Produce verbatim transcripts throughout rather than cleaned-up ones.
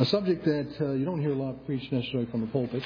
A subject that uh, you don't hear a lot preached necessarily from the pulpits,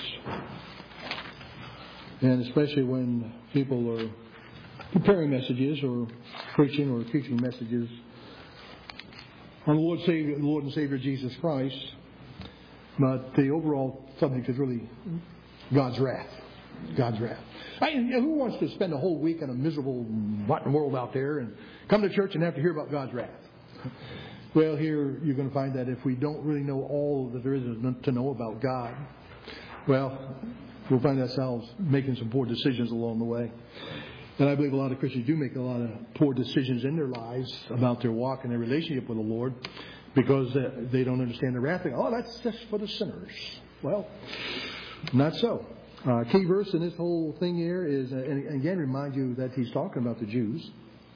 and especially when people are preparing messages or preaching or teaching messages on the Lord, Savior, Lord and Savior Jesus Christ. But the overall subject is really God's wrath. God's wrath. I, who wants to spend a whole week in a miserable, rotten world out there and come to church and have to hear about God's wrath? Well, here you're going to find that if we don't really know all that there is to know about God, well, we'll find ourselves making some poor decisions along the way. And I believe a lot of Christians do make a lot of poor decisions in their lives about their walk and their relationship with the Lord because they don't understand the wrath. Oh, that's just for the sinners. Well, not so. Uh, key verse in this whole thing here is, uh, and again, remind you that he's talking about the Jews.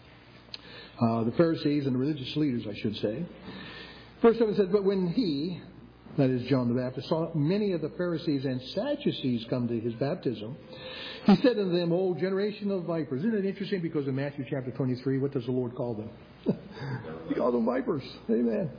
Uh, the Pharisees and the religious leaders, I should say. Verse seven says, but when he, that is John the Baptist, saw many of the Pharisees and Sadducees come to his baptism, he said unto them, O generation of vipers. Isn't it interesting? Because in Matthew chapter twenty-three, what does the Lord call them? He called them vipers. Amen.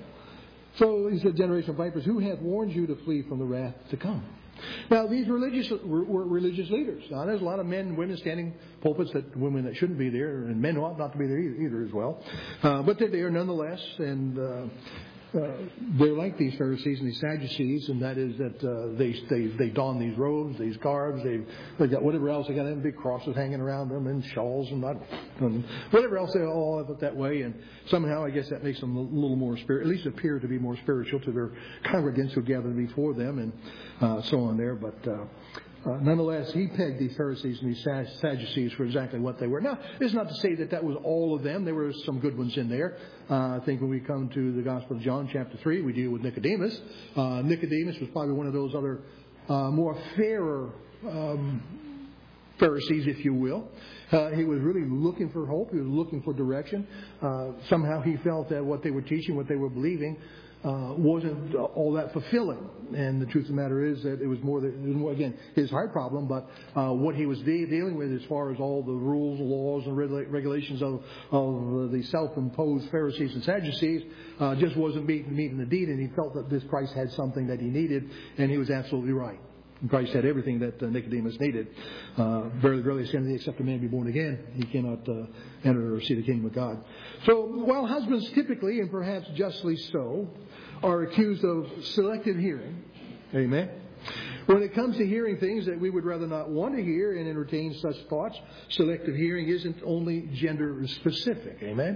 So he said, generation of vipers, who hath warned you to flee from the wrath to come? Now, these religious were, were religious leaders. Now, there's a lot of men and women standing pulpits that women that shouldn't be there, and men ought not to be there either, either as well. Uh, but they're there nonetheless, and uh, uh, they're like these Pharisees and these Sadducees, and that is that uh, they, they they don these robes, these garbs, they they got whatever else they got, them big crosses hanging around them, and shawls, and, not, and whatever else they all have it that way. And somehow, I guess that makes them a little more spirit, at least appear to be more spiritual to their congregants who gather before them, and uh, so on there. But uh, uh, nonetheless, he pegged these Pharisees and these Sadducees for exactly what they were. Now, it's not to say that that was all of them. There were some good ones in there. Uh, I think when we come to the Gospel of John, chapter three, we deal with Nicodemus. Uh, Nicodemus was probably one of those other uh, more fairer um, Pharisees, if you will. Uh, he was really looking for hope. He was looking for direction. Uh, somehow he felt that what they were teaching, what they were believing, Uh, wasn't all that fulfilling. And the truth of the matter is that it was more, that, it was more again, his heart problem, but uh, what he was de- dealing with as far as all the rules, laws, and regula- regulations of, of the self-imposed Pharisees and Sadducees uh, just wasn't meeting, meeting the deed, and he felt that this Christ had something that he needed, and he was absolutely right. Christ had everything that uh, Nicodemus needed. Uh, verily, verily, I say unto thee, except a man be born again, he cannot uh, enter or see the kingdom of God. So, while husbands typically, and perhaps justly so, are accused of selective hearing, amen, when it comes to hearing things that we would rather not want to hear and entertain such thoughts, selective hearing isn't only gender specific, amen.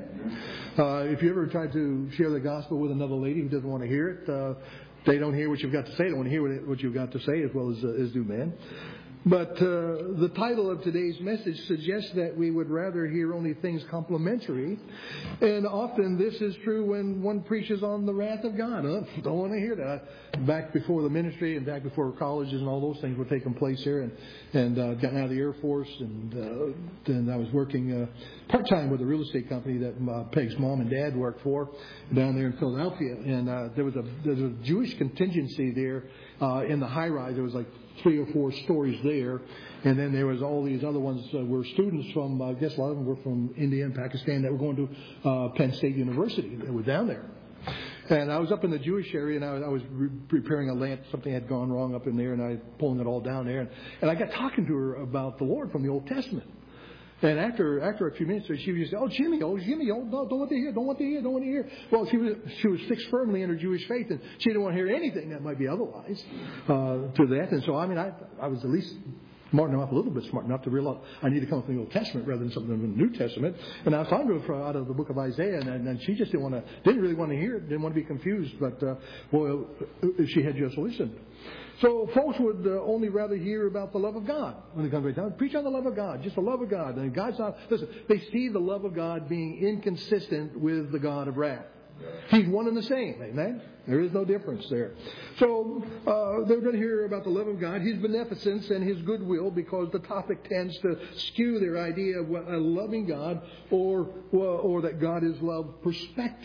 Uh, if you ever try to share the gospel with another lady who doesn't want to hear it, uh, they don't hear what you've got to say. They don't want to hear what you've got to say as well as, uh, as do men. But uh, the title of today's message suggests that we would rather hear only things complimentary. And often this is true when one preaches on the wrath of God. Huh? Don't want to hear that. Back before the ministry and back before colleges and all those things were taking place here. And, and uh, got out of the Air Force. And uh, then I was working uh, part-time with a real estate company that uh, Peg's mom and dad worked for down there in Philadelphia. And uh, there was a there was a Jewish contingency there uh, in the high-rise. There was like three or four stories there, and then there was all these other ones uh, were students from, I guess a lot of them were from India and Pakistan that were going to uh, Penn State University. They were down there. And I was up in the Jewish area, and I was, I was re- preparing a lamp. Something had gone wrong up in there, and I was pulling it all down there. And, and I got talking to her about the Lord from the Old Testament. And after after a few minutes, she would just say, "Oh, Jimmy, oh, Jimmy, oh, no, don't want to hear, don't want to hear, don't want to hear." Well, she was she was fixed firmly in her Jewish faith, and she didn't want to hear anything that might be otherwise uh, to that. And so, I mean, I I was at least smart enough, a little bit smart enough to realize I need to come from the Old Testament rather than something from the New Testament. And I was talking to her out of the book of Isaiah, and, and she just didn't want to, didn't really want to hear it, didn't want to be confused. But uh, well, if she had just listened. So folks would uh, only rather hear about the love of God when they come right down. Preach on the love of God, just the love of God. And God's not, listen, they see the love of God being inconsistent with the God of wrath. He's one and the same, amen? There is no difference there. So uh, they're going to hear about the love of God, His beneficence, and His goodwill, because the topic tends to skew their idea of what a loving God or or that God is love perspective.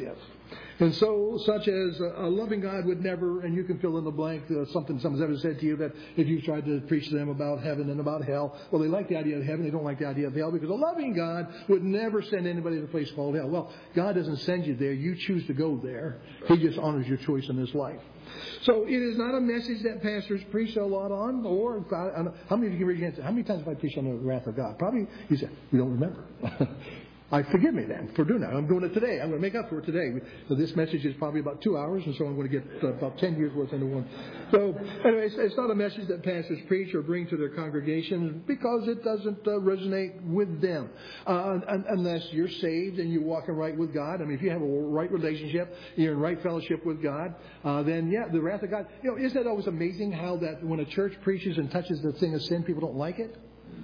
And so, such as a loving God would never, and you can fill in the blank, uh, something someone's ever said to you that if you've tried to preach to them about heaven and about hell, well, they like the idea of heaven, they don't like the idea of hell, because a loving God would never send anybody to a place called hell. Well, God doesn't send you there. You choose to go there. He just honors your choice in this life. So it is not a message that pastors preach a lot on, or how many of you can raise your hands? How many times have I preached on the wrath of God? Probably, you said, we don't remember. I forgive me then for doing that. I'm doing it today. I'm going to make up for it today. So this message is probably about two hours, and so I'm going to get uh, about ten years worth into one. So anyway, it's, it's not a message that pastors preach or bring to their congregations because it doesn't uh, resonate with them. Uh, un- unless you're saved and you're walking right with God. I mean, if you have a right relationship, you're in right fellowship with God, uh, then yeah, the wrath of God. You know, isn't that always amazing how that when a church preaches and touches the thing of sin, people don't like it?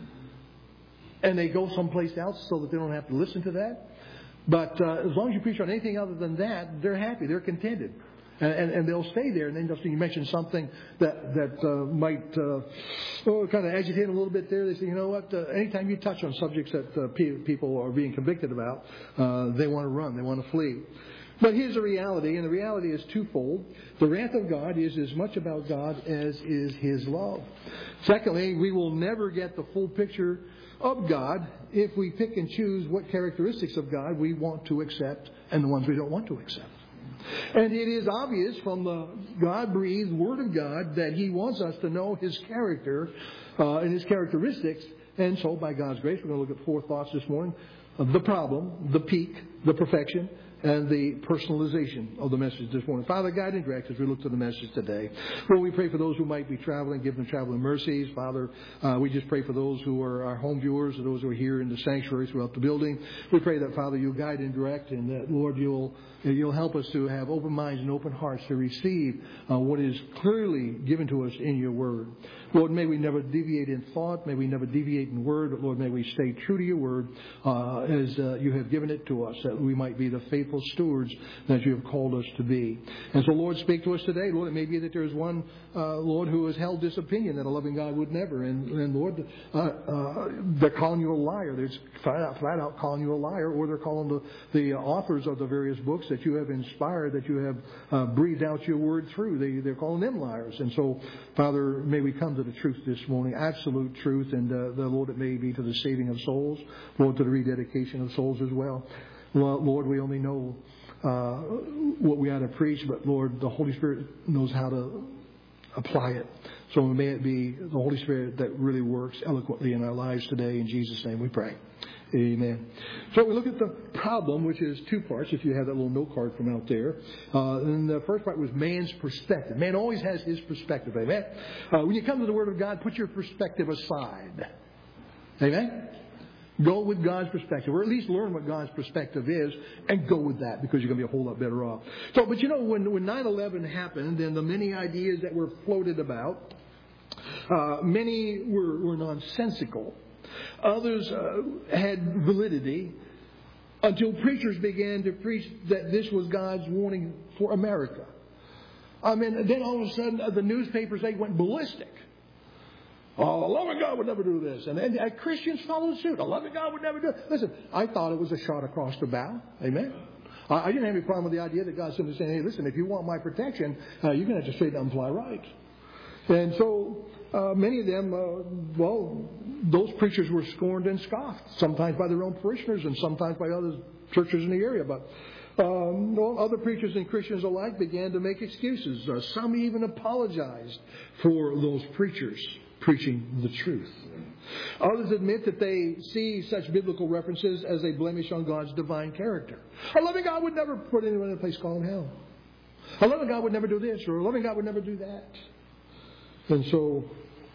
And they go someplace else so that they don't have to listen to that. But uh, as long as you preach on anything other than that, they're happy, they're contented. And, and, and they'll stay there. And then just, you mention something that, that uh, might uh, oh, kind of agitate a little bit there. They say, you know what, uh, anytime you touch on subjects that uh, pe- people are being convicted about, uh, they want to run, they want to flee. But here's the reality, and the reality is twofold. The wrath of God is as much about God as is His love. Secondly, we will never get the full picture of God if we pick and choose what characteristics of God we want to accept and the ones we don't want to accept. And it is obvious from the God-breathed Word of God that He wants us to know His character uh, and His characteristics. And so, by God's grace, we're going to look at four thoughts this morning. The problem, the peak, the perfection, and the personalization of the message this morning. Father, guide and direct as we look to the message today. Lord, we pray for those who might be traveling, give them traveling mercies. Father, uh, we just pray for those who are our home viewers, and those who are here in the sanctuary throughout the building. We pray that, Father, you'll guide and direct, and that, Lord, you'll you'll help us to have open minds and open hearts to receive uh, what is clearly given to us in your word. Lord, may we never deviate in thought. May we never deviate in word. But, Lord, may we stay true to your word uh, as uh, you have given it to us, that we might be the faithful stewards that you have called us to be. And so, Lord, speak to us today. Lord, it may be that there is one, uh, Lord, who has held this opinion that a loving God would never. And, and Lord, uh, uh, they're calling you a liar. They're flat out, flat out calling you a liar, or they're calling the, the authors of the various books that you have inspired, that you have uh, breathed out your word through. They, they're calling them liars. And so, Father, may we come to the truth this morning, absolute truth, and uh, the Lord, it may be to the saving of souls, Lord, to the rededication of souls as well. Lord, we only know uh, what we ought to preach, but Lord, the Holy Spirit knows how to apply it. So may it be the Holy Spirit that really works eloquently in our lives today. In Jesus' name we pray. Amen. So we look at the problem, which is two parts, if you have that little note card from out there. Uh, and the first part was man's perspective. Man always has his perspective. Amen. Uh, when you come to the Word of God, put your perspective aside. Amen. Go with God's perspective, or at least learn what God's perspective is, and go with that, because you're going to be a whole lot better off. So, but you know, when, when nine eleven happened, and the many ideas that were floated about, uh, many were, were nonsensical. Others uh, had validity, until preachers began to preach that this was God's warning for America. I mean, then all of a sudden, uh, the newspapers, they went ballistic. Oh, a loving God would never do this. And then uh, Christians followed suit. A loving God would never do it. Listen, I thought it was a shot across the bow. Amen. I, I didn't have any problem with the idea that God's simply saying, hey, listen, if you want my protection, uh, you're going to have to straighten up and fly right. And so uh, many of them, uh, well, those preachers were scorned and scoffed, sometimes by their own parishioners and sometimes by other churches in the area. But Um, well, other preachers and Christians alike began to make excuses. Uh, some even apologized for those preachers preaching the truth. Others admit that they see such biblical references as a blemish on God's divine character. A loving God would never put anyone in a place called hell. A loving God would never do this, or a loving God would never do that. And so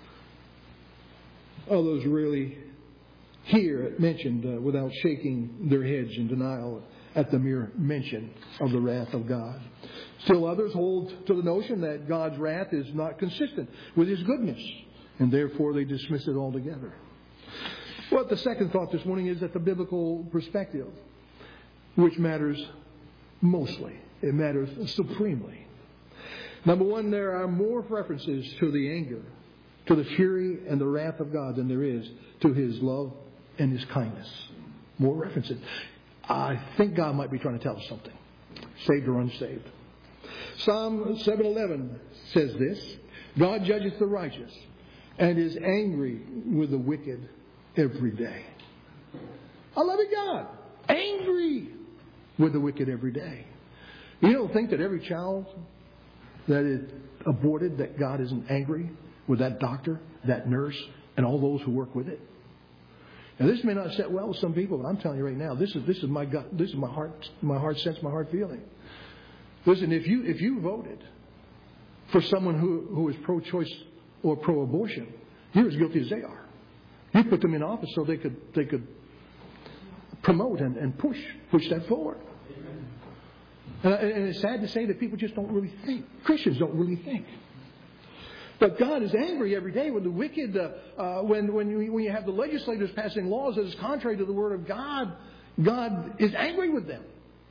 others really hear it mentioned uh, without shaking their heads in denial at the mere mention of the wrath of God. Still others hold to the notion that God's wrath is not consistent with His goodness, and therefore they dismiss it altogether. Well, the second thought this morning is that the biblical perspective, which matters mostly, it matters supremely. Number one, there are more references to the anger, to the fury and the wrath of God than there is to His love and His kindness. More references. I think God might be trying to tell us something. saved or unsaved. Psalm seven eleven says this, God judges the righteous and is angry with the wicked every day. I love it, God. Angry with the wicked every day. You don't think that every child that is aborted, that God isn't angry with that doctor, that nurse, and all those who work with it? Now, this may not sit well with some people, but I'm telling you right now, this is this is my gut, this is my heart, my heart sense, my heart feeling. Listen, if you if you voted for someone who, who is pro-choice or pro-abortion, you're as guilty as they are. You put them in office so they could they could promote and, and push push that forward. And, and it's sad to say that people just don't really think. Christians don't really think. But God is angry every day with the wicked. Uh, uh, when when you, when you have the legislators passing laws that is contrary to the Word of God, God is angry with them.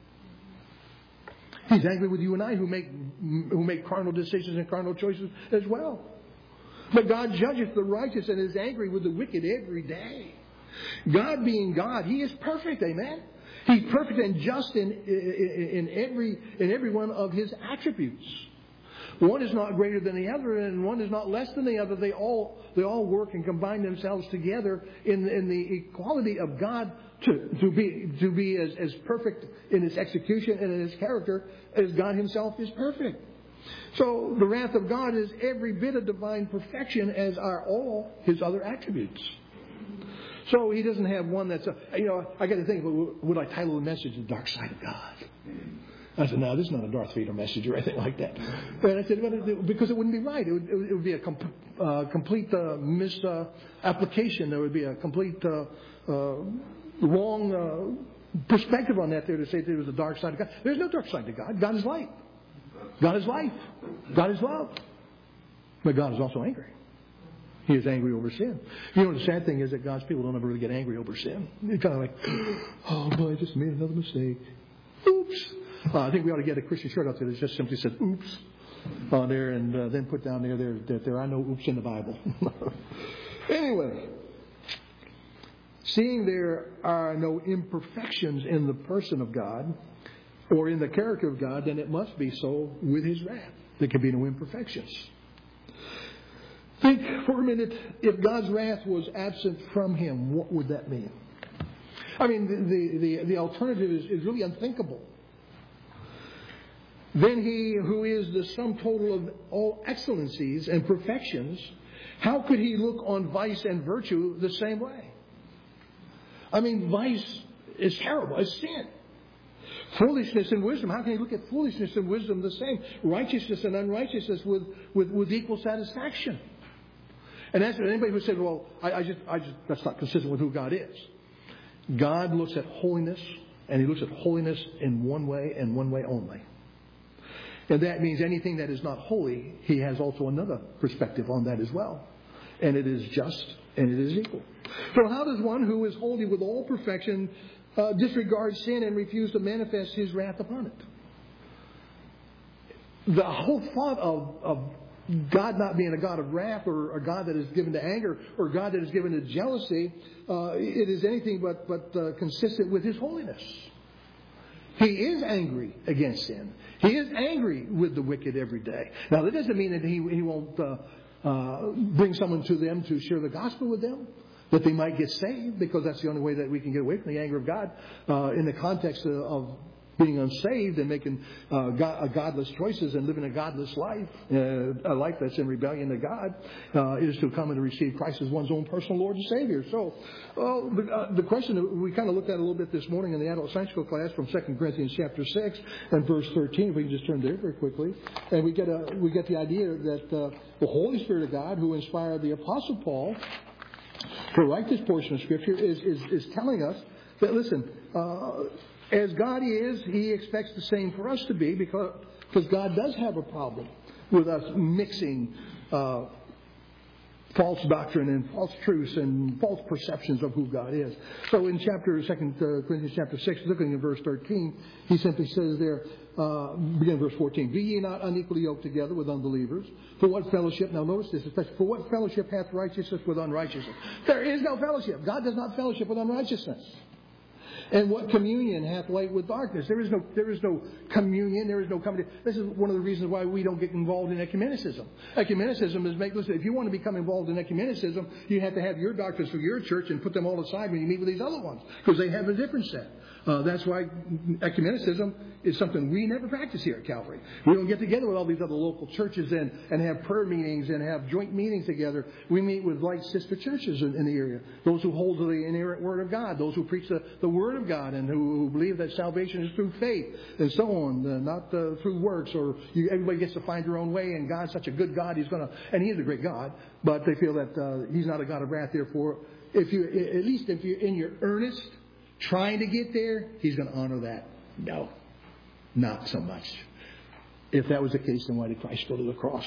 He's angry with you and I who make who make carnal decisions and carnal choices as well. But God judges the righteous and is angry with the wicked every day. God being God, He is perfect, amen? He's perfect and just in, in, in every in every one of His attributes. One is not greater than the other, and one is not less than the other. They all they all work and combine themselves together in, in the equality of God to, to be to be as, as perfect in His execution and in His character as God Himself is perfect. So the wrath of God is every bit of divine perfection, as are all His other attributes. So He doesn't have one that's a, you know, I got to think, would I title the message The Dark Side of God? I said, no, this is not a Darth Vader message or anything like that. And I said, well, because it wouldn't be right. It would, it would be a comp- uh, complete uh, misapplication. Uh, there would be a complete uh, uh, wrong uh, perspective on that there to say there was a dark side of God. There's no dark side to God. God is light. God is life. God is love. But God is also angry. He is angry over sin. You know, the sad thing is that God's people don't ever really get angry over sin. They're kind of like, oh, boy, I just made another mistake. Oops. Uh, I think we ought to get a Christian shirt out there that just simply says oops on there, and uh, then put down there there, that there are no oops in the Bible. Anyway, seeing there are no imperfections in the person of God or in the character of God, then it must be so with His wrath. There can be no imperfections. Think for a minute, if God's wrath was absent from Him, what would that mean? I mean, the, the, the alternative is, is really unthinkable. Then He who is the sum total of all excellencies and perfections, how could He look on vice and virtue the same way? I mean, vice is terrible. It's sin. Foolishness and wisdom. How can He look at foolishness and wisdom the same? Righteousness and unrighteousness with, with, with equal satisfaction. And that's anybody who said, well, I, I just, I just, that's not consistent with who God is. God looks at holiness, and He looks at holiness in one way and one way only. And that means anything that is not holy, He has also another perspective on that as well. And it is just and it is equal. So how does one who is holy with all perfection uh, disregard sin and refuse to manifest His wrath upon it? The whole thought of, of God not being a God of wrath, or a God that is given to anger, or a God that is given to jealousy, uh, it is anything but, but uh, consistent with His holiness. He is angry against sin. He is angry with the wicked every day. Now, that doesn't mean that He, he won't uh, uh, bring someone to them to share the gospel with them, that they might get saved, because that's the only way that we can get away from the anger of God uh, in the context of, of being unsaved and making uh, God, godless choices and living a godless life, uh, a life that's in rebellion to God, uh, is to come and to receive Christ as one's own personal Lord and Savior. So, well, the, uh, the question that we kind of looked at a little bit this morning in the adult Sunday school class from Second Corinthians chapter six and verse thirteen. If we can just turn there very quickly, and we get a we get the idea that uh, the Holy Spirit of God, who inspired the Apostle Paul to write this portion of Scripture, is is, is telling us that, listen, uh, as God is, He expects the same for us to be, because, because God does have a problem with us mixing uh, false doctrine and false truths and false perceptions of who God is. So in chapter Second uh, Corinthians chapter six, looking at verse thirteen, he simply says there, uh, begin verse fourteen, "Be ye not unequally yoked together with unbelievers. For what fellowship?" Now notice this, especially, "For what fellowship hath righteousness with unrighteousness?" There is no fellowship. God does not fellowship with unrighteousness. And what communion hath light with darkness? There is no, there is no communion. There is no coming. This is one of the reasons why we don't get involved in ecumenicism. Ecumenicism is make. Listen, if you want to become involved in ecumenicism, you have to have your doctrines for your church and put them all aside when you meet with these other ones, because they have a different set. Uh, that's why ecumenicism is something we never practice here at Calvary. We don't get together with all these other local churches and, and have prayer meetings and have joint meetings together. We meet with like sister churches in, in the area. Those who hold to the inerrant Word of God. Those who preach the, the Word of God and who, who believe that salvation is through faith and so on, uh, not uh, through works, or you, everybody gets to find their own way, and God's such a good God, He's going to, and He is a great God, but they feel that uh, He's not a God of wrath. Therefore, if you, at least if you're in your earnest trying to get there, He's going to honor that. No, not so much. If that was the case, then why did Christ go to the cross?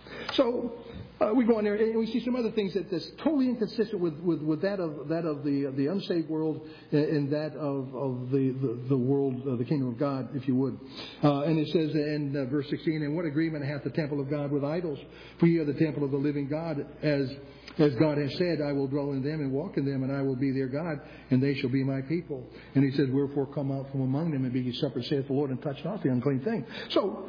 So uh, we go on there and we see some other things that that's totally inconsistent with, with, with that of that of the the unsaved world and that of of the the, the world, uh, the kingdom of God, if you would. Uh, and it says in uh, verse sixteen, "And what agreement hath the temple of God with idols? For ye are the temple of the living God, as as God has said, I will dwell in them and walk in them, and I will be their God, and they shall be my people." And He says, "Wherefore come out from among them and be ye separate, saith the Lord, and touch not the unclean thing." So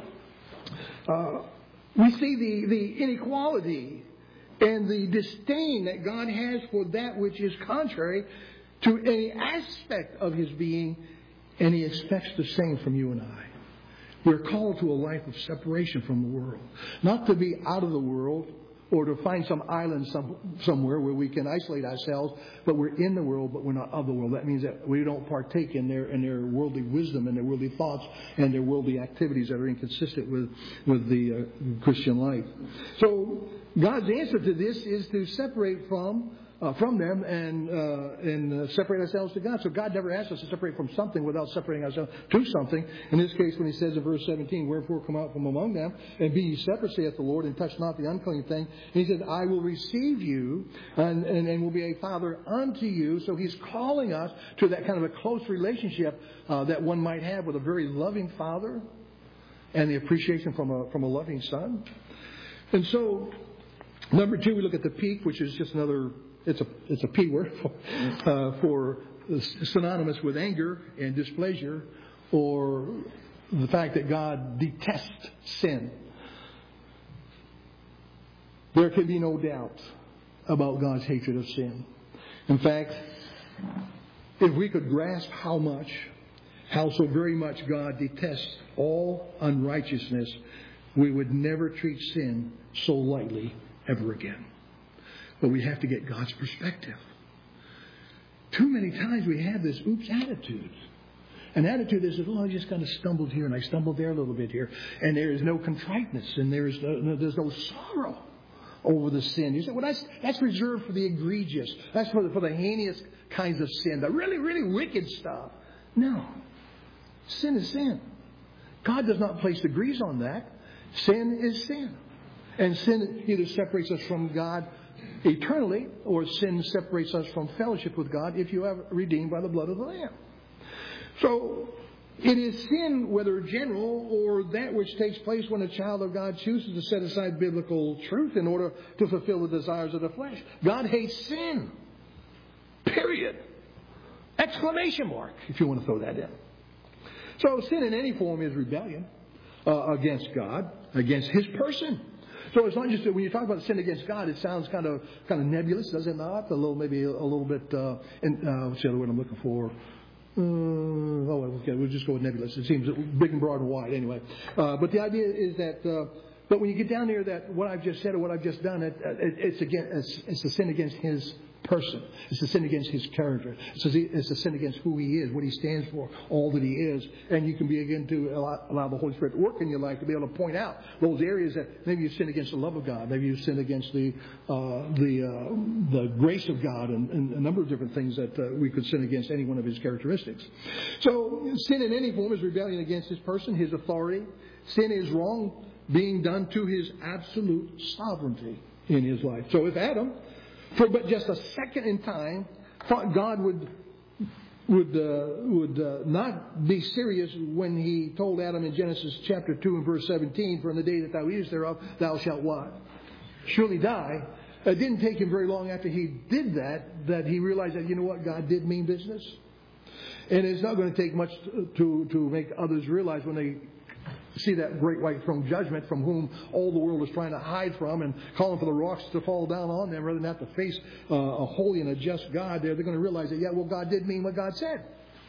uh, we see the, the inequality and the disdain that God has for that which is contrary to any aspect of His being, and He expects the same from you and I. We're called to a life of separation from the world, not to be out of the world, or to find some island some, somewhere where we can isolate ourselves, but we're in the world, but we're not of the world. That means that we don't partake in their in their worldly wisdom and their worldly thoughts and their worldly activities that are inconsistent with, with the uh, Christian life. So God's answer to this is to separate from Uh, from them and uh, and uh, separate ourselves to God. So God never asked us to separate from something without separating ourselves to something. In this case, when He says in verse seventeen, "Wherefore come out from among them, and be ye separate, saith the Lord, and touch not the unclean thing." He said, "I will receive you, and, and, and will be a father unto you." So He's calling us to that kind of a close relationship uh, that one might have with a very loving father, and the appreciation from a from a loving son. And so, number two, we look at the peak, which is just another. It's a it's a P word for, uh, for synonymous with anger and displeasure, or the fact that God detests sin. There can be no doubt about God's hatred of sin. In fact, if we could grasp how much, how so very much God detests all unrighteousness, we would never treat sin so lightly ever again. But we have to get God's perspective. Too many times we have this oops attitude. An attitude that says, "Oh, I just kind of stumbled here and I stumbled there a little bit here." And there is no contriteness and there is no, there's no sorrow over the sin. You say, well, that's, that's reserved for the egregious. That's for the, for the heinous kinds of sin. The really, really wicked stuff. No. Sin is sin. God does not place degrees on that. Sin is sin. And sin either separates us from God eternally, or sin separates us from fellowship with God if you are redeemed by the blood of the Lamb. So it is sin, whether general or that which takes place when a child of God chooses to set aside biblical truth in order to fulfill the desires of the flesh. God hates sin. Period. Exclamation mark, if you want to throw that in. So sin in any form is rebellion uh, against God, against His person. So it's not just that when you talk about sin against God, it sounds kind of kind of nebulous, does it not? A little, maybe a, a little bit. Uh, in, uh, what's the other word I'm looking for? Uh, oh, okay, we'll just go with nebulous. It seems big and broad and wide, anyway. Uh, but the idea is that. Uh, but when you get down there, that what I've just said or what I've just done, it, it, it's again, it's, it's a sin against His person. It's a sin against His character. It's a, it's a sin against who He is, what He stands for, all that He is. And you can begin to allow, allow the Holy Spirit to work in your life to be able to point out those areas that maybe you sin against the love of God, maybe you sin against the uh, the uh, the grace of God, and, and a number of different things that uh, we could sin against any one of His characteristics. So sin in any form is rebellion against His person, His authority. Sin is wrong being done to His absolute sovereignty in His life. So if Adam, for but just a second in time, thought God would would uh, would uh, not be serious when He told Adam in Genesis chapter two and verse seventeen, "For in the day that thou eatest thereof, thou shalt" what? "Surely die." It didn't take him very long after he did that that he realized that, you know what, God did mean business. And it's not going to take much to, to make others realize when they see that great white throne judgment from whom all the world is trying to hide from and calling for the rocks to fall down on them rather than have to face uh, a holy and a just God there. They're going to realize that, yeah, well, God did mean what God said.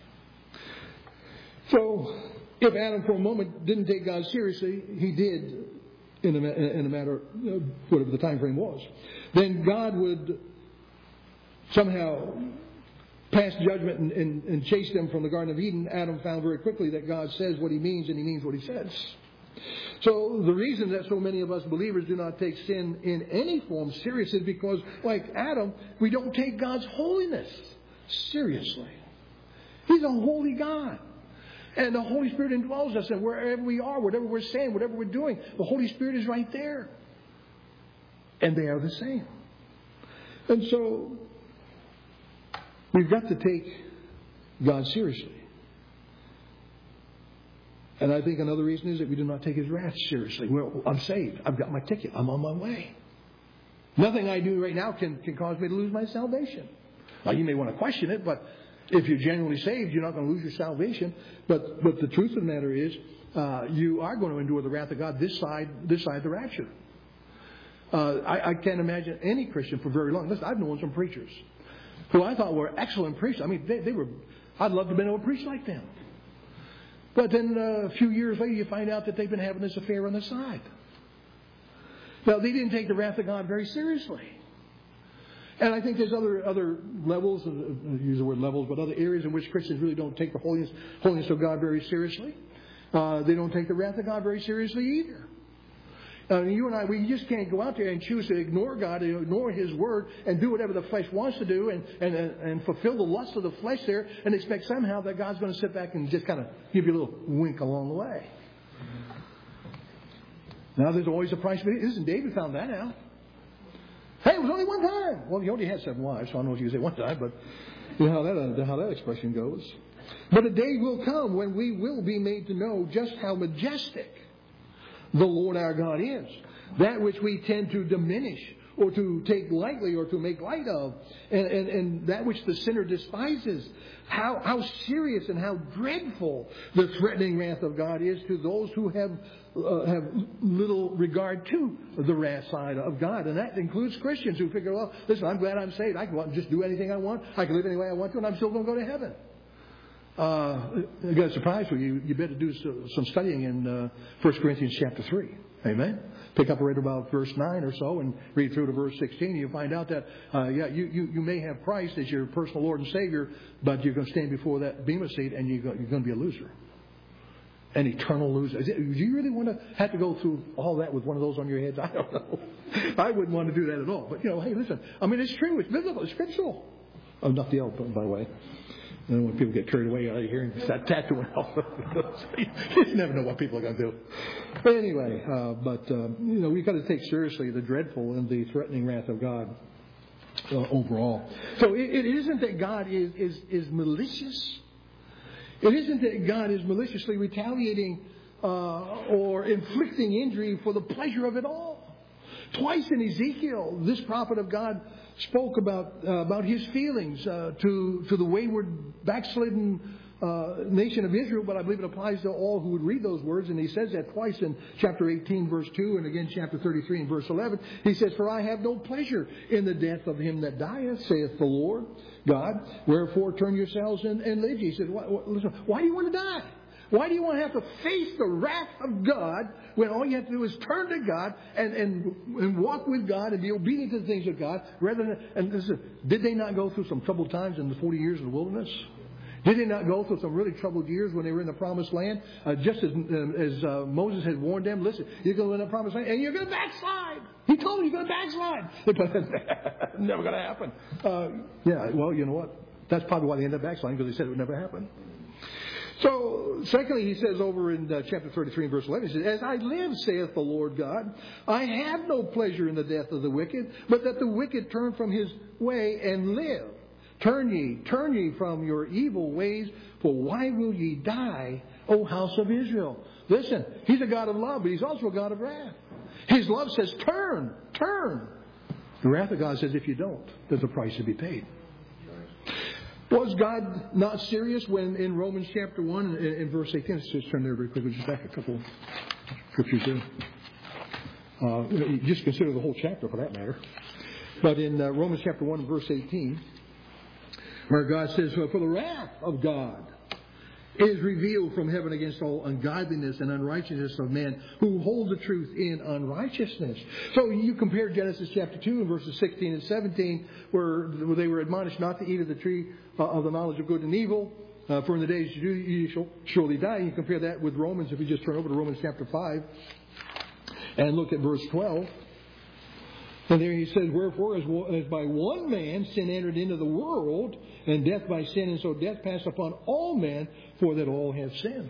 So if Adam for a moment didn't take God seriously, he did in a, in a matter, uh, whatever the time frame was, then God would somehow pass judgment and, and, and chase them from the Garden of Eden. Adam found very quickly that God says what he means and he means what he says. So the reason that so many of us believers do not take sin in any form seriously is because, like Adam, we don't take God's holiness seriously. He's a holy God. And the Holy Spirit indwells us, and wherever we are, whatever we're saying, whatever we're doing, the Holy Spirit is right there. And they are the same. And so we've got to take God seriously. And I think another reason is that we do not take His wrath seriously. Well, I'm saved. I've got my ticket. I'm on my way. Nothing I do right now can, can cause me to lose my salvation. Now, you may want to question it, but if you're genuinely saved, you're not going to lose your salvation. But but the truth of the matter is, uh, you are going to endure the wrath of God this side this side of the rapture. Uh, I, I can't imagine any Christian for very long. Listen, I've known some preachers who I thought were excellent preachers. I mean, they, they were. I'd love to have been able to preach like them. But then uh, a few years later, you find out that they've been having this affair on the side. Now, they didn't take the wrath of God very seriously. And I think there's other other levels, I use the word levels, but other areas in which Christians really don't take the holiness, holiness of God very seriously. Uh, they don't take the wrath of God very seriously either. Uh, you and I, we just can't go out there and choose to ignore God, and ignore His Word, and do whatever the flesh wants to do, and, and, and fulfill the lust of the flesh there, and expect somehow that God's going to sit back and just kind of give you a little wink along the way. Now, there's always a price. Listen, David found that out. Hey, it was only one time. Well, he only had seven wives, so I don't know if you say one time, but you know how that, how that expression goes. But a day will come when we will be made to know just how majestic the Lord our God is. That which we tend to diminish or to take lightly or to make light of. And, and, and that which the sinner despises. How, how serious and how dreadful the threatening wrath of God is to those who have uh, have little regard to the wrath side of God. And that includes Christians who figure, well, listen, I'm glad I'm saved. I can go out and just do anything I want. I can live any way I want to, and I'm still going to go to heaven. Uh, I got a surprise for you. You better do some studying in uh, First Corinthians chapter three. Amen. Pick up right about verse nine or so and read through to verse sixteen. You find out that, uh, yeah, you, you, you may have Christ as your personal Lord and Savior, but you're going to stand before that bema seat and you're going, you're going to be a loser. An eternal loser. Is it, do you really want to have to go through all that with one of those on your heads? I don't know. I wouldn't want to do that at all. But, you know, hey, listen. I mean, it's true. It's biblical. It's scriptural. Oh, not the L, by the way. And when people get carried away out of here and start tattooing off, you just never know what people are going to do. But anyway, uh, but uh, you know, we've got to take seriously the dreadful and the threatening wrath of God uh, overall. So it, it isn't that God is, is is malicious. It isn't that God is maliciously retaliating uh, or inflicting injury for the pleasure of it all. Twice in Ezekiel, this prophet of God spoke about uh, about his feelings uh, to to the wayward, backslidden uh, nation of Israel, but I believe it applies to all who would read those words. And he says that twice in chapter eighteen, verse two, and again chapter thirty-three and verse eleven. He says, "For I have no pleasure in the death of him that dieth, saith the Lord God. Wherefore turn yourselves and, and live." He said, why, why, listen, why do you want to die? Why do you want to have to face the wrath of God when all you have to do is turn to God and, and, and walk with God and be obedient to the things of God? Rather than, and listen, did they not go through some troubled times in the forty years of the wilderness? Did they not go through some really troubled years when they were in the promised land? Uh, just as, uh, as uh, Moses had warned them, listen, you're going to go in the promised land and you're going to backslide. He told them you're going to backslide. Never going to happen. Uh, yeah, well, you know what? That's probably why they ended up backsliding, because they said it would never happen. So, secondly, he says over in uh, chapter thirty-three and verse eleven, he says, "As I live, saith the Lord God, I have no pleasure in the death of the wicked, but that the wicked turn from his way and live. Turn ye, turn ye from your evil ways, for why will ye die, O house of Israel?" Listen, he's a God of love, but he's also a God of wrath. His love says, turn, turn. The wrath of God says, if you don't, there's a price to be paid. Was God not serious when in Romans chapter one in, in verse eighteen? Let's just turn there very quickly, just back a couple scriptures there. Uh, just consider the whole chapter for that matter. But in uh, Romans chapter one verse eighteen, where God says, "For the wrath of God is revealed from heaven against all ungodliness and unrighteousness of men who hold the truth in unrighteousness." So you compare Genesis chapter two and verses sixteen and seventeen, where they were admonished not to eat of the tree of the knowledge of good and evil, uh, for in the days you do, you shall surely die. You compare that with Romans, if you just turn over to Romans chapter five and look at verse twelve. And there he says, "Wherefore, as, as by one man sin entered into the world, and death by sin, and so death passed upon all men, for that all have sinned."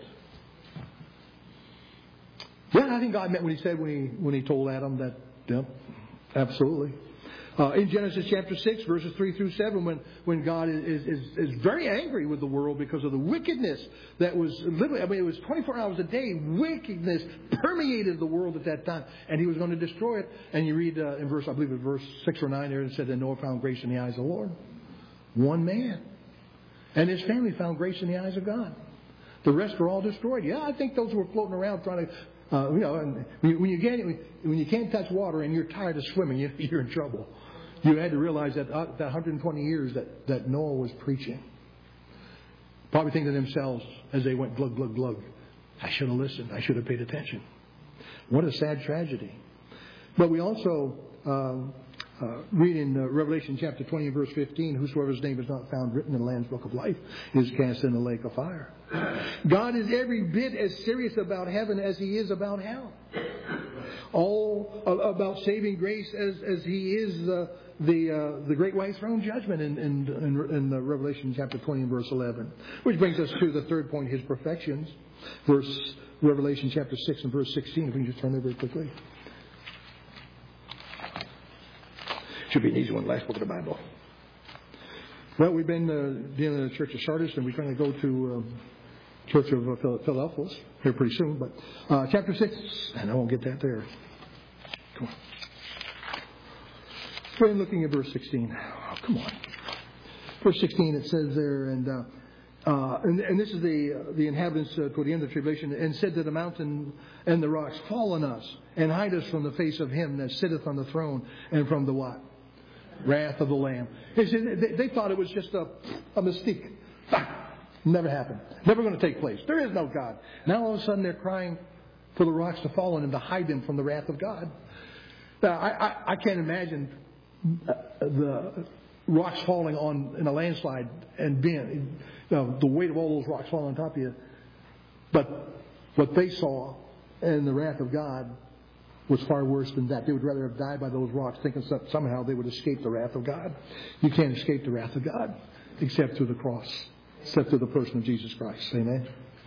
Yeah, I think God meant what He said when He when He told Adam that. Yeah, absolutely. Uh, in Genesis chapter six, verses three through seven, when, when God is, is, is very angry with the world because of the wickedness that was literally, I mean, it was twenty-four hours a day, wickedness permeated the world at that time, and He was going to destroy it. And you read uh, in verse, I believe it's verse six or nine there, it said that Noah found grace in the eyes of the Lord. One man. And his family found grace in the eyes of God. The rest were all destroyed. Yeah, I think those who were floating around trying to, uh, you know, and when you get when you can't touch water and you're tired of swimming, you're in trouble. You had to realize that uh, that one hundred twenty years that, that Noah was preaching, probably thinking to themselves as they went glug, glug, glug, I should have listened. I should have paid attention. What a sad tragedy. But we also um, uh, read in uh, Revelation chapter twenty, verse fifteen, "Whosoever's name is not found written in the Lamb's book of life is cast in the lake of fire." God is every bit as serious about heaven as He is about hell. All about saving grace as, as He is uh, the uh, the great white throne judgment in, in, in, in the Revelation chapter twenty and verse eleven. Which brings us to the third point, His perfections. Verse Revelation chapter six and verse sixteen. If we can just turn there very quickly. Should be an easy one, last book of the Bible. Well, we've been uh, dealing in the Church of Sardis, and we're going to go to um, Church of uh, Philadelphia here pretty soon. But uh, chapter six, and I won't get that there. Come on. Go ahead and looking at verse sixteen. Oh, come on. Verse sixteen, it says there, and uh, uh, and, and this is the uh, the inhabitants uh, toward the end of the tribulation, and said to the mountain and the rocks, "Fall on us, and hide us from the face of Him that sitteth on the throne, and from the what? Wrath of the Lamb." They, they, they thought it was just a, a mystique. Never happened. Never going to take place. There is no God. Now all of a sudden they're crying for the rocks to fall on them to hide them from the wrath of God. Now I, I, I can't imagine the rocks falling on in a landslide and being, you know, the weight of all those rocks falling on top of you. But what they saw in the wrath of God was far worse than that. They would rather have died by those rocks, thinking that somehow they would escape the wrath of God. You can't escape the wrath of God except through the cross, except through the person of Jesus Christ. Amen.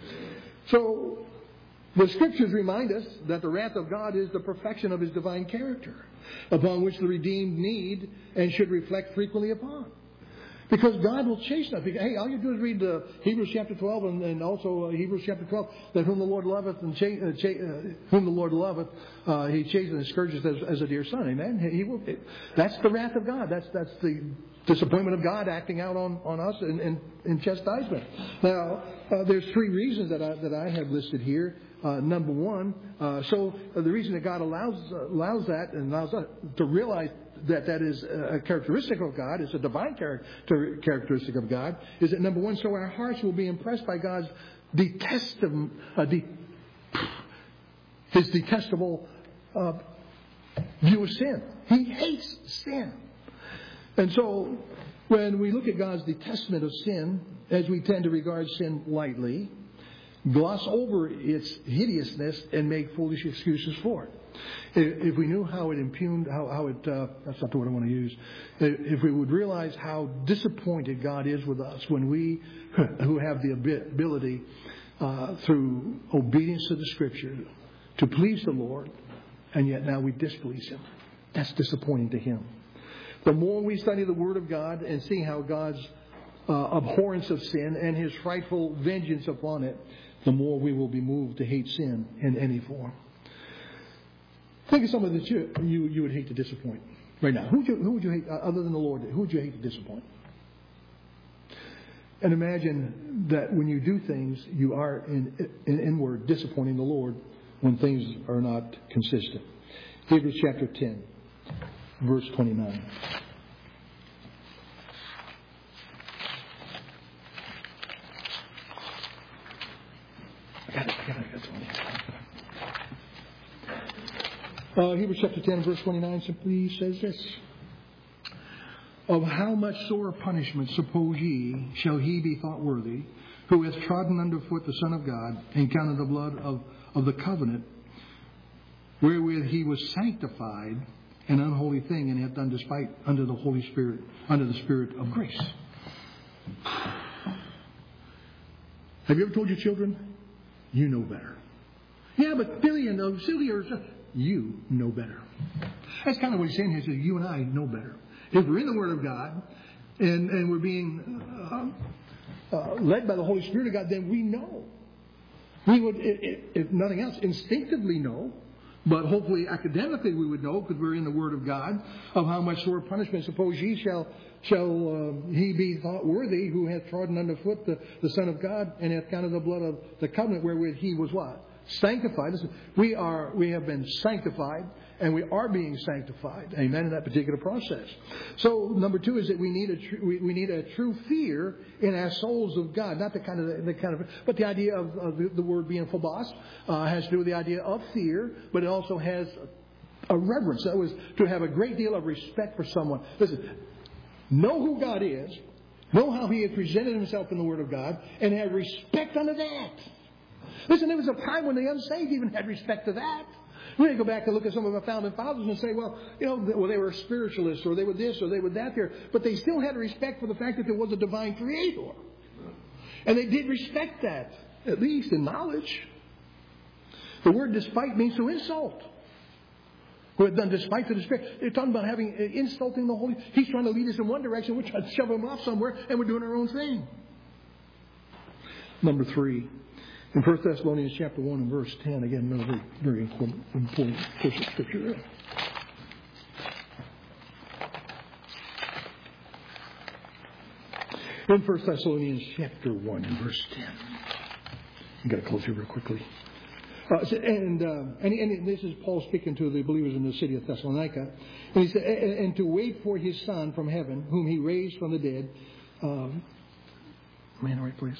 So the Scriptures remind us that the wrath of God is the perfection of His divine character, upon which the redeemed need and should reflect frequently upon. Because God will chasten us. Hey, all you do is read uh, Hebrews chapter twelve and, and also uh, Hebrews chapter twelve, that whom the Lord loveth and cha- uh, cha- uh, whom the Lord loveth, uh, He chastens and scourges as, as a dear son. Amen. He, he will. It, that's the wrath of God. That's that's the disappointment of God acting out on, on us in, in, in chastisement. Now, uh, there's three reasons that I that I have listed here. Uh, number one, uh, so uh, the reason that God allows uh, allows that and allows us to realize that that is a characteristic of God, it's a divine character, characteristic of God, is that number one, so our hearts will be impressed by God's detestable, uh, de- His detestable uh, view of sin. He hates sin. And so when we look at God's detestment of sin, as we tend to regard sin lightly, gloss over its hideousness and make foolish excuses for it. If we knew how it impugned, how, how it, uh, that's not the word I want to use. If we would realize how disappointed God is with us when we, who have the ability, uh, through obedience to the Scripture, to please the Lord, and yet now we displease Him. That's disappointing to Him. The more we study the Word of God and see how God's uh, abhorrence of sin and His frightful vengeance upon it, the more we will be moved to hate sin in any form. Think of someone that you, you, you would hate to disappoint right now. Who would you, who would you hate, uh, other than the Lord, who would you hate to disappoint? And imagine that when you do things, you are in, in inward disappointing the Lord when things are not consistent. Hebrews chapter ten, verse twenty-nine. I got it, I got it, I got it. Uh, Hebrews chapter ten, verse twenty-nine simply says this. Of how much sore punishment, suppose ye, shall he be thought worthy, who hath trodden under foot the Son of God, and counted the blood of, of the covenant, wherewith he was sanctified, an unholy thing, and hath done despite under the Holy Spirit, under the Spirit of grace. Have you ever told your children, you know better? Yeah, but Billy and uh, Sylvia, you know better. That's kind of what he's saying here. He says, you and I know better. If we're in the Word of God and, and we're being uh, uh, led by the Holy Spirit of God, then we know. We would, if, if nothing else, instinctively know, but hopefully academically we would know, because we're in the Word of God, of how much sore punishment, suppose ye shall shall uh, he be thought worthy, who hath trodden underfoot the, the Son of God, and hath counted the blood of the covenant wherewith he was what? Sanctified. Listen, we are, we have been sanctified, and we are being sanctified. Amen. In that particular process. So number two is that we need a tr- we, we need a true fear in our souls of God, not the kind of the kind of, but the idea of, of the, the word being phobos uh, has to do with the idea of fear, but it also has a reverence. That was to have a great deal of respect for someone. Listen, know who God is, know how He has presented Himself in the Word of God, and have respect unto that. Listen, there was a time when the unsaved even had respect to that. We go back and look at some of our founding fathers and say, well, you know, well, they were spiritualists, or they were this, or they were that there. But they still had respect for the fact that there was a divine creator. And they did respect that, at least in knowledge. The word despite means to insult. Who had done despite to the Spirit. They're talking about having, uh, insulting the Holy. He's trying to lead us in one direction. We're trying to shove him off somewhere, and we're doing our own thing. Number three. In First Thessalonians chapter one and verse ten, again, another very, very important, important piece of Scripture. In First Thessalonians chapter one and verse ten. I've got to close here real quickly. Uh, and, uh, and and this is Paul speaking to the believers in the city of Thessalonica. And he said, and, and to wait for his Son from heaven, whom he raised from the dead. Um, man, all right, please.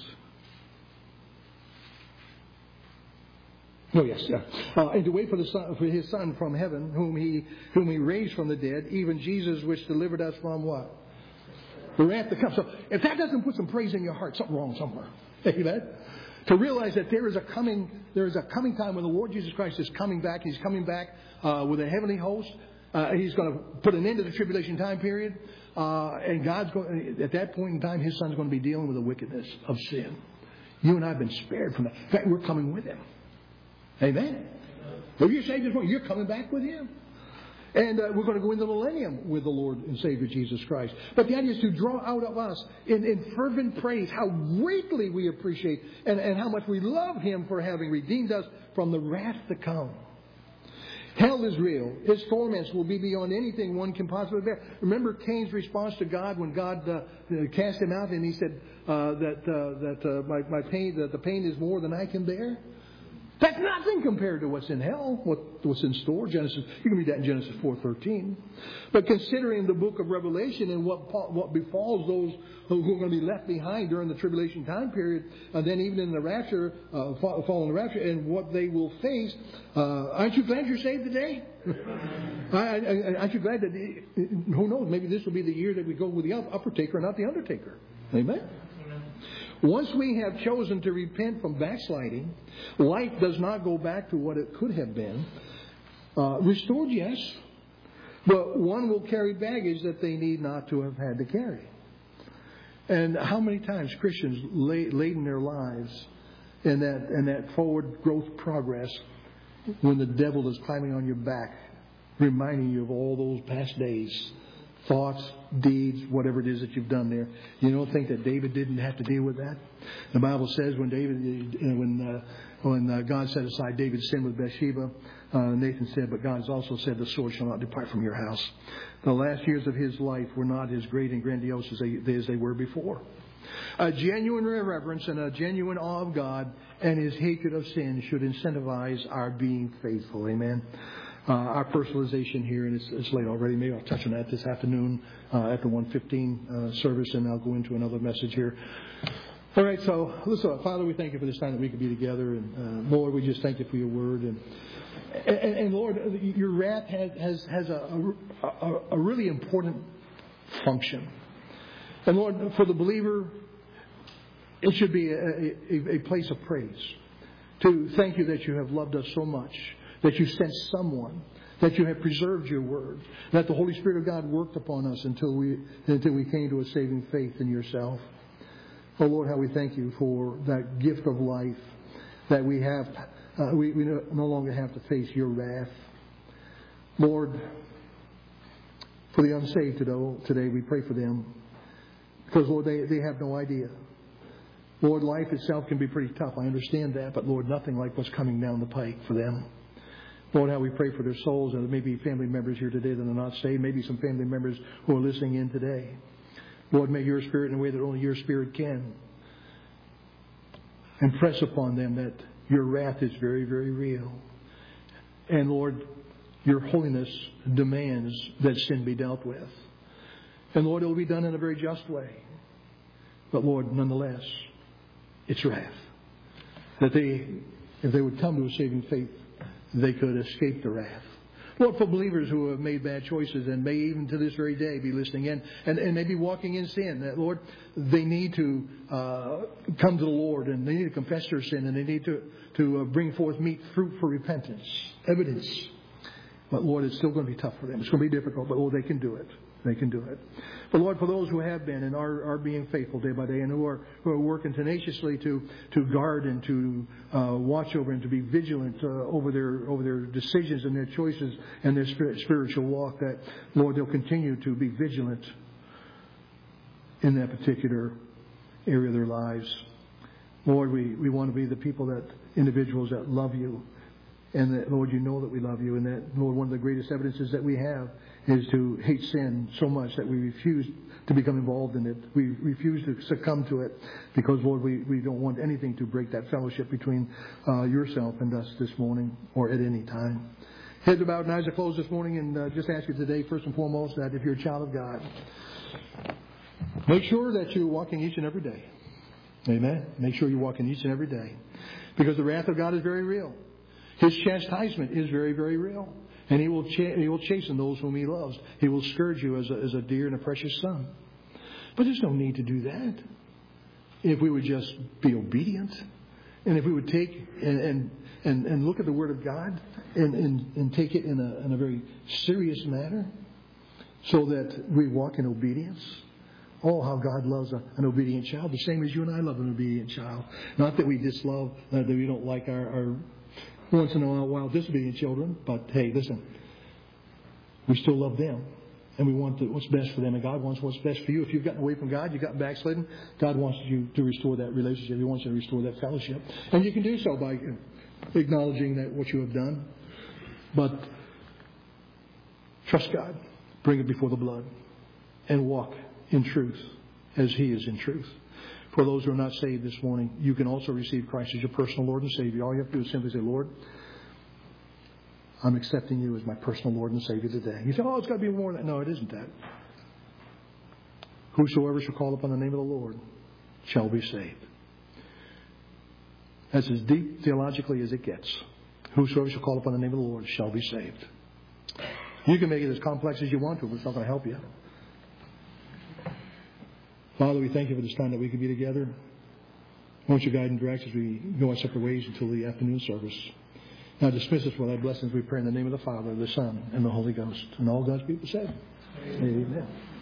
Oh yes, yeah. Uh, and to wait for the son, for his Son from heaven, whom he whom he raised from the dead, even Jesus, which delivered us from what? The wrath to come. So if that doesn't put some praise in your heart, something wrong somewhere. Amen. To realize that there is a coming, there is a coming time when the Lord Jesus Christ is coming back. He's coming back uh, with a heavenly host. Uh, he's going to put an end to the tribulation time period, uh, and God's going. At that point in time, His Son's going to be dealing with the wickedness of sin. You and I have been spared from that. In fact, we're coming with Him. Amen. If you're saved this morning, you're coming back with Him. And uh, we're going to go into the millennium with the Lord and Savior Jesus Christ. But the idea is to draw out of us in, in fervent praise how greatly we appreciate and, and how much we love Him for having redeemed us from the wrath to come. Hell is real. Its torments will be beyond anything one can possibly bear. Remember Cain's response to God when God uh, cast him out, and he said uh, that uh, that uh, my, my pain, that the pain is more than I can bear. That's nothing compared to what's in hell, what, what's in store. Genesis, you can read that in Genesis four thirteen. But considering the book of Revelation and what what befalls those who are going to be left behind during the tribulation time period, and then even in the rapture, uh, following the rapture, and what they will face, uh, aren't you glad you're saved today? I, I, aren't you glad that, who knows, maybe this will be the year that we go with the upper taker, not the undertaker. Amen? Once we have chosen to repent from backsliding, life does not go back to what it could have been. Uh, restored, yes, but one will carry baggage that they need not to have had to carry. And how many times Christians lay, laden their lives in that in that forward growth progress when the devil is climbing on your back, reminding you of all those past days. Thoughts, deeds, whatever it is that you've done there. You don't think that David didn't have to deal with that? The Bible says when David, when uh, when uh, God set aside David's sin with Bathsheba, uh, Nathan said, "But God has also said, the sword shall not depart from your house." The last years of his life were not as great and grandiose as they, as they were before. A genuine reverence and a genuine awe of God and His hatred of sin should incentivize our being faithful. Amen. Uh, our personalization here, and it's, it's late already. Maybe I'll touch on that this afternoon uh, at the one fifteen uh, service, and I'll go into another message here. All right, so listen, Father, we thank you for this time that we could be together, and uh, Lord, we just thank you for your word, and and, and Lord, your wrath has has, has a, a, a really important function, and Lord, for the believer, it should be a, a, a place of praise to thank you that you have loved us so much, that you sent someone, that you have preserved your word, that the Holy Spirit of God worked upon us until we until we came to a saving faith in yourself. Oh Lord, how we thank you for that gift of life, that we have, uh, we, we no longer have to face your wrath. Lord, for the unsaved today, we pray for them, because Lord, they, they have no idea. Lord, life itself can be pretty tough. I understand that, but Lord, nothing like what's coming down the pike for them. Lord, how we pray for their souls, and there may be family members here today that are not saved, maybe some family members who are listening in today. Lord, may your Spirit, in a way that only your Spirit can, impress upon them that your wrath is very, very real. And Lord, your holiness demands that sin be dealt with. And Lord, it will be done in a very just way. But Lord, nonetheless, it's wrath. That they, if they would come to a saving faith, they could escape the wrath. Lord, for believers who have made bad choices and may even to this very day be listening in and, and maybe walking in sin, that Lord, they need to uh, come to the Lord, and they need to confess their sin, and they need to, to uh, bring forth meet fruit for repentance, evidence. But Lord, it's still going to be tough for them. It's going to be difficult, but Lord, they can do it. They can do it. But Lord, for those who have been and are, are being faithful day by day, and who are who are working tenaciously to to guard and to uh, watch over and to be vigilant uh, over their over their decisions and their choices and their spirit, spiritual walk, that Lord, they'll continue to be vigilant in that particular area of their lives. Lord, we, we want to be the people, that individuals that love you, and that, Lord, you know that we love you, and that, Lord, one of the greatest evidences that we have is to hate sin so much that we refuse to become involved in it. We refuse to succumb to it because, Lord, we, we don't want anything to break that fellowship between uh, yourself and us this morning or at any time. Heads are bowed and eyes are closed this morning, and uh, just ask you today, first and foremost, that if you're a child of God, make sure that you're walking each and every day. Amen? Make sure you're walking each and every day, because the wrath of God is very real. His chastisement is very, very real. And He will ch- He will chasten those whom He loves. He will scourge you as a, as a dear and a precious son. But there's no need to do that if we would just be obedient. And if we would take and and, and, and look at the Word of God and, and, and take it in a, in a very serious manner, so that we walk in obedience. Oh, how God loves a, an obedient child, the same as you and I love an obedient child. Not that we dislove, uh, that we don't like our... our once in a while disobedient children, but hey, listen, we still love them, and we want to, what's best for them, and God wants what's best for you. If you've gotten away from God, you've gotten backslidden, God wants you to restore that relationship. He wants you to restore that fellowship, and you can do so by acknowledging that what you have done. But trust God, bring it before the blood, and walk in truth as He is in truth. For those who are not saved this morning, you can also receive Christ as your personal Lord and Savior. All you have to do is simply say, Lord, I'm accepting you as my personal Lord and Savior today. You say, oh, it's got to be more than that. No, it isn't that. Whosoever shall call upon the name of the Lord shall be saved. That's as deep theologically as it gets. Whosoever shall call upon the name of the Lord shall be saved. You can make it as complex as you want to, but it's not going to help you. Father, we thank you for this time that we could be together. Won't you guide and direct as we go our separate ways until the afternoon service. Now dismiss us with thy blessings, we pray in the name of the Father, the Son, and the Holy Ghost. And all God's people said, Amen. Amen.